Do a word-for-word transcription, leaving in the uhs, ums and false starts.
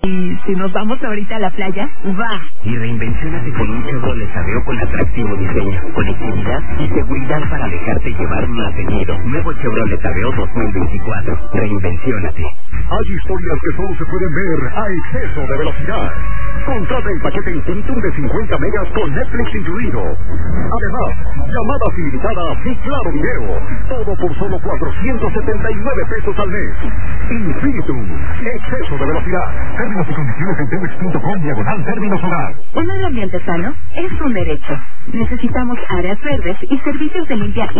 ¿Y si nos vamos ahorita a la playa? ¡Va! Y reinvenciónate con un Chevrolet Aveo con atractivo diseño, conectividad y seguridad para dejarte llevar más seguido. Nuevo Chevrolet Aveo dos mil veinticuatro. Reinvenciónate. Hay historias que solo se pueden ver a exceso de velocidad. Contrata el paquete Infinitum de cincuenta megas con Netflix incluido. Además, llamadas ilimitadas y claro video. Todo por solo cuatrocientos setenta y nueve pesos al mes. Infinitum. Exceso de velocidad. Términos y condiciones en telmex punto com diagonal términos hogar. Un medio ambiente sano es un derecho. Necesitamos áreas verdes y servicios de limpia